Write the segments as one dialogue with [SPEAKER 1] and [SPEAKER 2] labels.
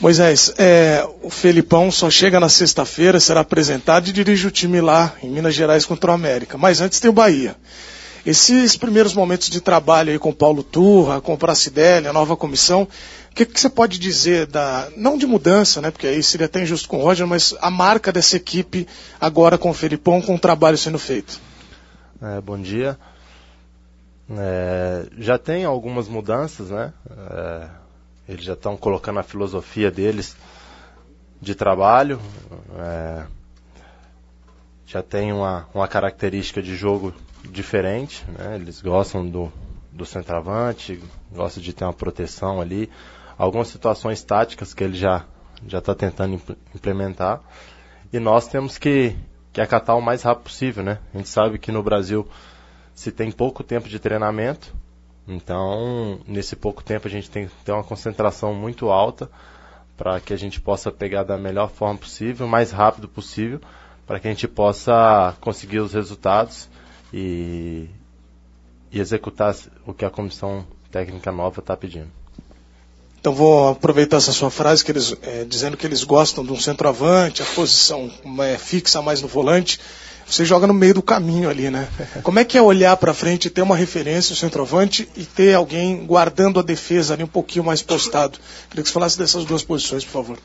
[SPEAKER 1] Moisés, o Felipão só chega na sexta-feira, será apresentado e dirige o time lá em Minas Gerais contra o América. Mas antes tem o Bahia. Esses primeiros momentos de trabalho aí com o Paulo Turra, com o Pracidelli, a nova comissão, o que você pode dizer não de mudança, né? Porque aí seria até injusto com o Roger, mas a marca dessa equipe agora com o Felipão, com o trabalho sendo feito?
[SPEAKER 2] Bom dia. Já tem algumas mudanças, né? Eles já estão colocando a filosofia deles de trabalho, já tem uma característica de jogo diferente, né? Eles gostam do centroavante, gostam de ter uma proteção ali, algumas situações táticas que ele já está tentando implementar, e nós temos que acatar o mais rápido possível, né? A gente sabe que no Brasil se tem pouco tempo de treinamento, então nesse pouco tempo a gente tem que ter uma concentração muito alta para que a gente possa pegar da melhor forma possível, o mais rápido possível, para que a gente possa conseguir os resultados e executar o que a comissão técnica nova está pedindo.
[SPEAKER 1] Então vou aproveitar essa sua frase, dizendo que eles gostam de um centroavante, a posição fixa mais no volante. Você joga no meio do caminho ali, né? Como é que é olhar para frente e ter uma referência, o centroavante, e ter alguém guardando a defesa ali um pouquinho mais postado? Queria que você falasse dessas duas posições, por favor.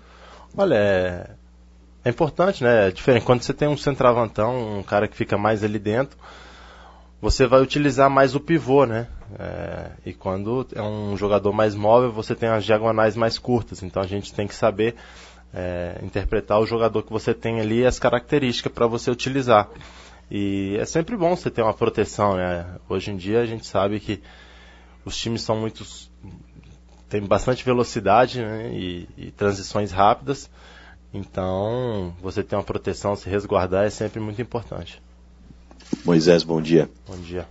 [SPEAKER 2] Olha, é importante, né? É diferente. Quando você tem um centroavantão, um cara que fica mais ali dentro, você vai utilizar mais o pivô, né? E quando é um jogador mais móvel, você tem as diagonais mais curtas. Então a gente tem que saber interpretar o jogador que você tem ali e as características para você utilizar. E é sempre bom você ter uma proteção, né? Hoje em dia a gente sabe que os times tem bastante velocidade, né? e transições rápidas. Então você ter uma proteção, se resguardar é sempre muito importante.
[SPEAKER 3] Moisés, bom dia.
[SPEAKER 2] Bom dia.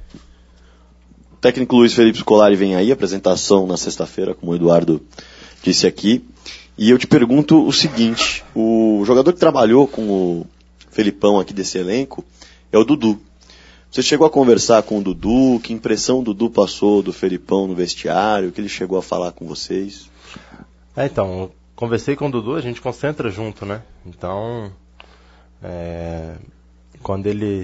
[SPEAKER 3] O técnico Luiz Felipe Scolari vem aí, apresentação na sexta-feira, como o Eduardo disse aqui. E eu te pergunto o seguinte, o jogador que trabalhou com o Felipão aqui desse elenco é o Dudu. Você chegou a conversar com o Dudu? Que impressão o Dudu passou do Felipão no vestiário? O que ele chegou a falar com vocês?
[SPEAKER 2] Então, eu conversei com o Dudu, a gente concentra junto, né? Então, quando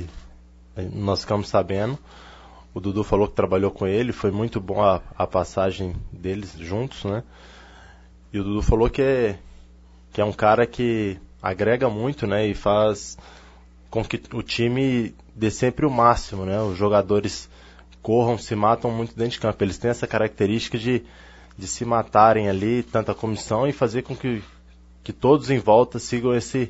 [SPEAKER 2] nós ficamos sabendo, o Dudu falou que trabalhou com ele, foi muito bom a passagem deles juntos, né? E o Dudu falou que é um cara que agrega muito, né? E faz com que o time dê sempre o máximo, né? Os jogadores corram, se matam muito dentro de campo. Eles têm essa característica de se matarem ali, tanto a comissão, e fazer com que todos em volta sigam esse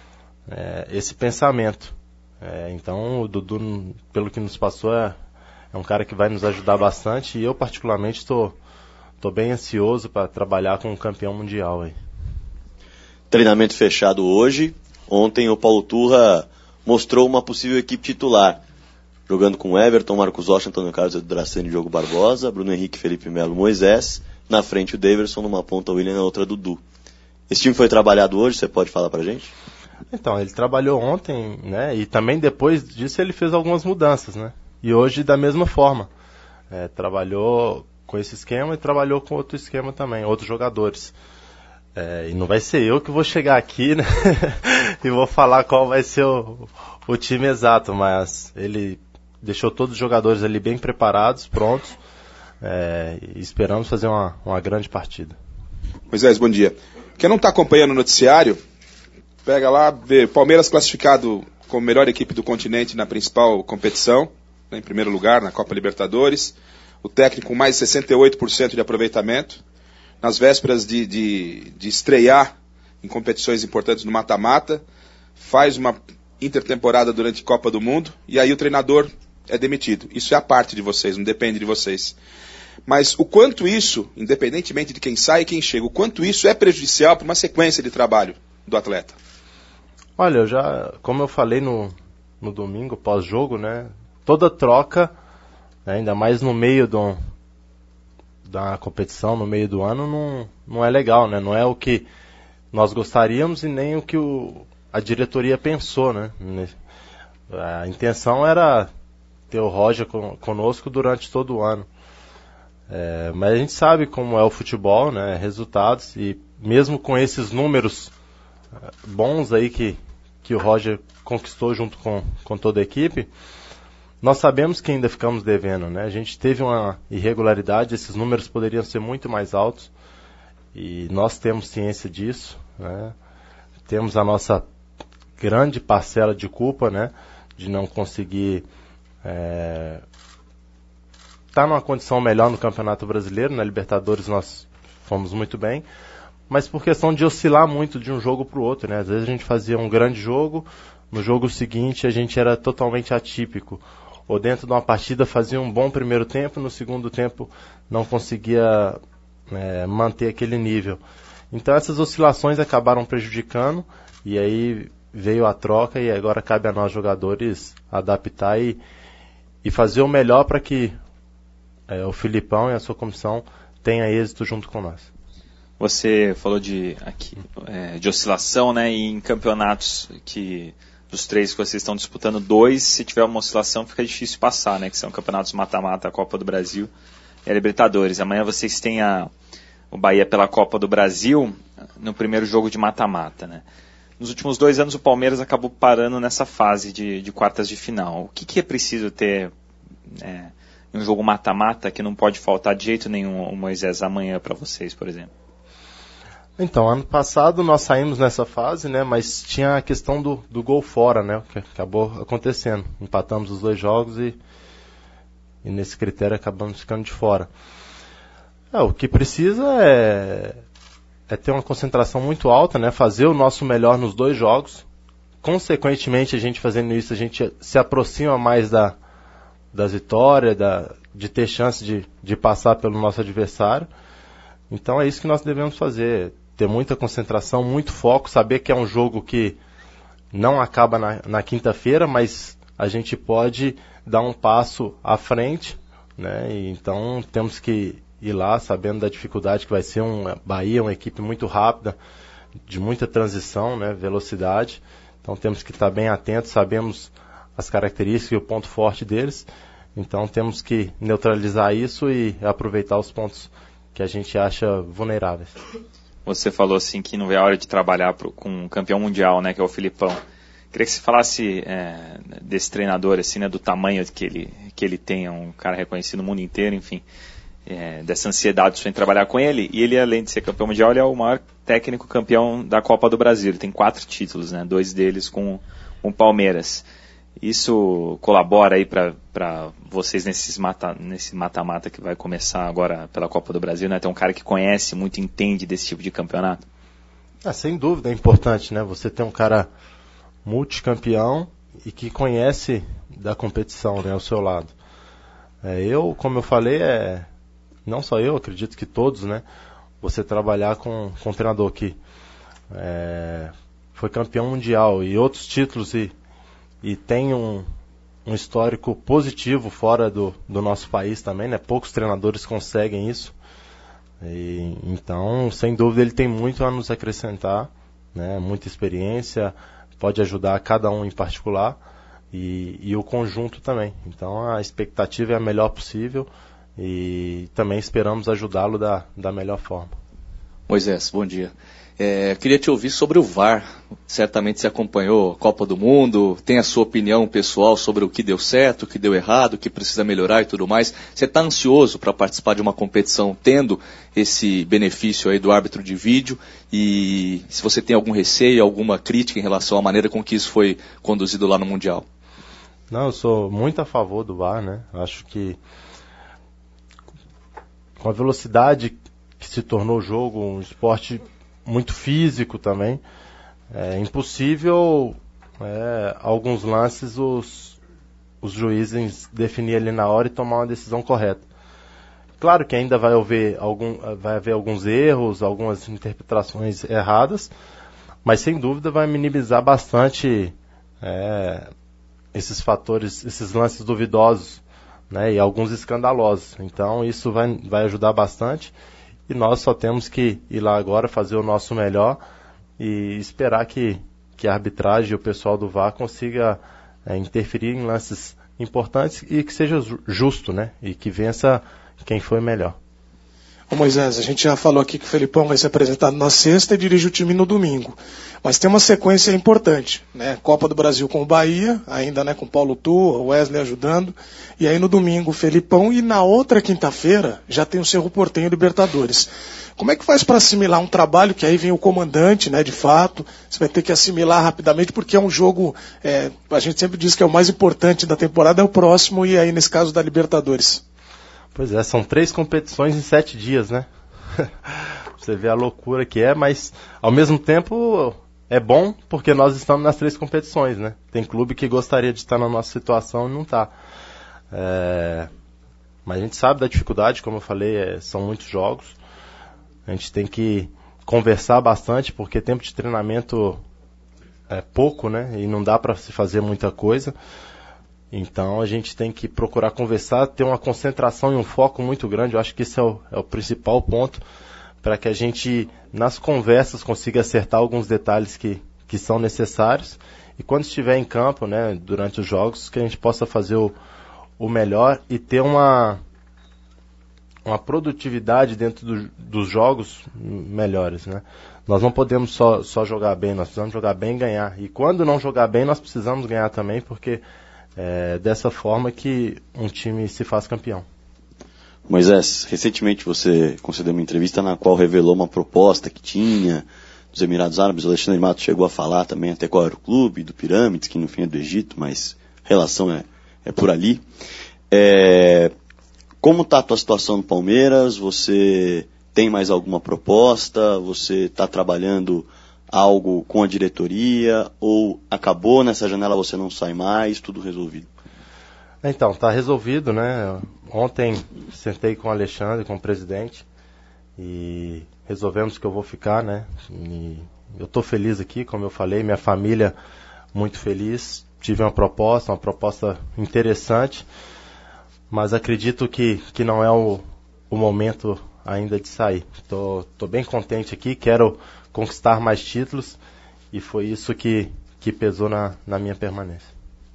[SPEAKER 2] pensamento. Então o Dudu, pelo que nos passou, é um cara que vai nos ajudar bastante, e eu particularmente estou bem ansioso para trabalhar com um campeão mundial aí.
[SPEAKER 3] Treinamento fechado hoje. Ontem o Paulo Turra mostrou uma possível equipe titular, jogando com Everton, Marcos Rocha, Antônio Carlos, Dracene, Diogo Barbosa, Bruno Henrique, Felipe Melo, Moisés, na frente o Daverson, numa ponta o William, na outra Dudu. Esse time foi trabalhado hoje, você pode falar pra gente?
[SPEAKER 2] Então, ele trabalhou ontem, né, e também depois disso ele fez algumas mudanças, né, e hoje da mesma forma. Trabalhou com esse esquema e trabalhou com outro esquema também, outros jogadores. E não vai ser eu que vou chegar aqui, né, e vou falar qual vai ser o time exato, mas ele deixou todos os jogadores ali bem preparados, prontos, e esperamos fazer uma grande partida.
[SPEAKER 4] Moisés, bom dia. Quem não está acompanhando o noticiário, pega lá, vê Palmeiras classificado como melhor equipe do continente na principal competição, né, em primeiro lugar na Copa Libertadores, o técnico com mais de 68% de aproveitamento, nas vésperas de estrear em competições importantes no mata-mata, faz uma intertemporada durante a Copa do Mundo, e aí o treinador é demitido. Isso é a parte de vocês, não depende de vocês. Mas o quanto isso, independentemente de quem sai e quem chega, o quanto isso é prejudicial para uma sequência de trabalho do atleta?
[SPEAKER 2] Olha, como eu falei no domingo, pós-jogo, né, toda troca, né, ainda mais no meio da competição, no meio do ano, não é legal, né, não é o que nós gostaríamos e nem o que a diretoria pensou, né. A intenção era ter o Roger conosco durante todo o ano. Mas a gente sabe como é o futebol, né? Resultados, e mesmo com esses números bons aí que o Roger conquistou junto com toda a equipe, nós sabemos que ainda ficamos devendo, né? A gente teve uma irregularidade, esses números poderiam ser muito mais altos, e nós temos ciência disso, né? Temos a nossa grande parcela de culpa, né? De não conseguir estar numa condição melhor no Campeonato Brasileiro. Na Libertadores nós fomos muito bem, mas por questão de oscilar muito de um jogo para o outro, né? Às vezes a gente fazia um grande jogo, no jogo seguinte a gente era totalmente atípico, ou dentro de uma partida fazia um bom primeiro tempo, no segundo tempo não conseguia manter aquele nível. Então essas oscilações acabaram prejudicando, e aí veio a troca, e agora cabe a nós jogadores adaptar e fazer o melhor para que o Filipão e a sua comissão tenham êxito junto com nós.
[SPEAKER 5] Você falou de oscilação, né? E em campeonatos dos 3 que vocês estão disputando, 2, se tiver uma oscilação fica difícil passar, né? Que são campeonatos mata-mata, a Copa do Brasil e a Libertadores. Amanhã vocês têm o Bahia pela Copa do Brasil no primeiro jogo de mata-mata, né? Nos últimos 2 anos o Palmeiras acabou parando nessa fase de quartas de final. O que é preciso ter em um jogo mata-mata que não pode faltar de jeito nenhum, o Moisés, amanhã para vocês, por exemplo?
[SPEAKER 2] Então, ano passado nós saímos nessa fase, né? Mas tinha a questão do gol fora, né? Que acabou acontecendo. Empatamos os 2 jogos e nesse critério acabamos ficando de fora. O que precisa é ter uma concentração muito alta, né? Fazer o nosso melhor nos 2 jogos. Consequentemente, a gente fazendo isso, a gente se aproxima mais das vitórias, de ter chance de passar pelo nosso adversário. Então é isso que nós devemos fazer. Ter muita concentração, muito foco, saber que é um jogo que não acaba na quinta-feira, mas a gente pode dar um passo à frente, né? E então temos que ir lá sabendo da dificuldade que vai ser Bahia, uma equipe muito rápida, de muita transição, né? Velocidade. Então temos que estar bem atentos, sabemos as características e o ponto forte deles. Então temos que neutralizar isso e aproveitar os pontos que a gente acha vulneráveis.
[SPEAKER 5] Você falou assim que não vê a hora de trabalhar com um campeão mundial, né, que é o Filipão. Queria que você falasse desse treinador, assim, né, do tamanho que ele tem, um cara reconhecido no mundo inteiro, enfim, dessa ansiedade em trabalhar com ele. E ele, além de ser campeão mundial, ele é o maior técnico campeão da Copa do Brasil. Ele tem 4 títulos, né, 2 deles com o Palmeiras. Isso colabora aí para vocês nesse mata-mata que vai começar agora pela Copa do Brasil, né? Tem um cara que conhece muito, entende desse tipo de campeonato?
[SPEAKER 2] Sem dúvida, é importante, né? Você ter um cara multicampeão e que conhece da competição, né, ao seu lado. Como eu falei, não só eu, acredito que todos, né? Você trabalhar com um treinador que foi campeão mundial e outros títulos e tem um histórico positivo fora do nosso país também, né? Poucos treinadores conseguem isso. Então, sem dúvida, ele tem muito a nos acrescentar, né? Muita experiência, pode ajudar cada um em particular e o conjunto também. Então, a expectativa é a melhor possível e também esperamos ajudá-lo da melhor forma.
[SPEAKER 6] Moisés, bom dia. Queria te ouvir sobre o VAR. Certamente você acompanhou a Copa do Mundo, tem a sua opinião pessoal sobre o que deu certo, o que deu errado, o que precisa melhorar e tudo mais. Você está ansioso para participar de uma competição tendo esse benefício aí do árbitro de vídeo? E se você tem algum receio, alguma crítica em relação à maneira com que isso foi conduzido lá no Mundial?
[SPEAKER 2] Não, eu sou muito a favor do VAR, né? Acho que com a velocidade que se tornou o jogo, um esporte muito físico também, é impossível alguns lances os juízes definir ali na hora e tomar uma decisão correta. Claro que ainda vai haver alguns erros, algumas interpretações erradas, mas sem dúvida vai minimizar bastante esses fatores, esses lances duvidosos, né, e alguns escandalosos. Então isso vai ajudar bastante. E nós só temos que ir lá agora, fazer o nosso melhor e esperar que a arbitragem e o pessoal do VAR consiga interferir em lances importantes e que seja justo, né? E que vença quem foi melhor.
[SPEAKER 1] Ô Moisés, a gente já falou aqui que o Felipão vai ser apresentado na sexta e dirige o time no domingo. Mas tem uma sequência importante, né? Copa do Brasil com o Bahia, ainda, né, com o Paulo Turra, o Wesley ajudando. E aí no domingo o Felipão e na outra quinta-feira já tem o Cerro Porteño Libertadores. Como é que faz para assimilar um trabalho que aí vem o comandante, né, de fato? Você vai ter que assimilar rapidamente porque é um jogo, a gente sempre diz que é o mais importante da temporada, é o próximo e aí nesse caso da Libertadores.
[SPEAKER 2] Pois é, são 3 competições em 7 dias, né? Você vê a loucura que é, mas ao mesmo tempo é bom porque nós estamos nas 3 competições, né? Tem clube que gostaria de estar na nossa situação e não está. Mas a gente sabe da dificuldade, como eu falei, são muitos jogos. A gente tem que conversar bastante porque tempo de treinamento é pouco, né? E não dá para se fazer muita coisa. Então a gente tem que procurar conversar, ter uma concentração e um foco muito grande. Eu acho que esse é o principal ponto para que a gente, nas conversas, consiga acertar alguns detalhes que são necessários. E quando estiver em campo, né, durante os jogos, que a gente possa fazer o melhor e ter uma produtividade dentro dos jogos melhores, né? Nós não podemos só jogar bem, nós precisamos jogar bem e ganhar. E quando não jogar bem, nós precisamos ganhar também, porque é dessa forma que um time se faz campeão.
[SPEAKER 3] Moisés, recentemente você concedeu uma entrevista na qual revelou uma proposta que tinha dos Emirados Árabes. O Alexandre Matos chegou a falar também até qual era o clube, do Pirâmides, que no fim é do Egito, mas a relação é por ali. Como está a tua situação no Palmeiras? Você tem mais alguma proposta? Você está trabalhando algo com a diretoria? Ou acabou nessa janela, você não sai mais, tudo resolvido?
[SPEAKER 2] Então, está resolvido, né? Ontem sentei com o Alexandre, com o presidente, e resolvemos que eu vou ficar, né? E eu estou feliz aqui, como eu falei, minha família muito feliz. Tive uma proposta interessante, mas acredito que não é o momento ainda de sair. Estou bem contente aqui, quero conquistar mais títulos e foi isso que pesou na minha permanência.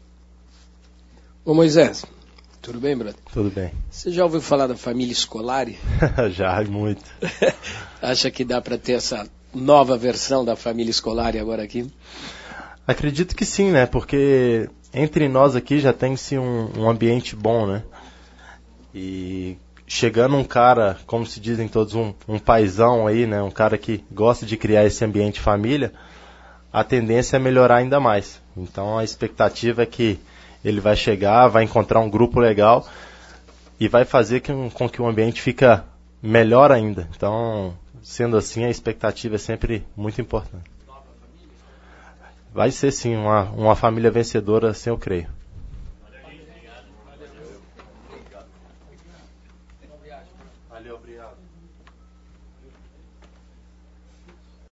[SPEAKER 7] Ô Moisés, tudo bem, brother?
[SPEAKER 2] Tudo bem.
[SPEAKER 7] Você já ouviu falar da família Scolari?
[SPEAKER 2] Já, muito.
[SPEAKER 7] Acha que dá para ter essa nova versão da família Scolari agora aqui?
[SPEAKER 2] Acredito que sim, né? Porque entre nós aqui já tem-se um ambiente bom, né? E chegando um cara, como se dizem todos, um paizão aí, né? Um cara que gosta de criar esse ambiente família, a tendência é melhorar ainda mais. Então a expectativa é que ele vai chegar, vai encontrar um grupo legal e vai fazer com que o ambiente fica melhor ainda. Então, sendo assim, a expectativa é sempre muito importante. Vai ser sim uma família vencedora, assim eu creio. Valeu, obrigado.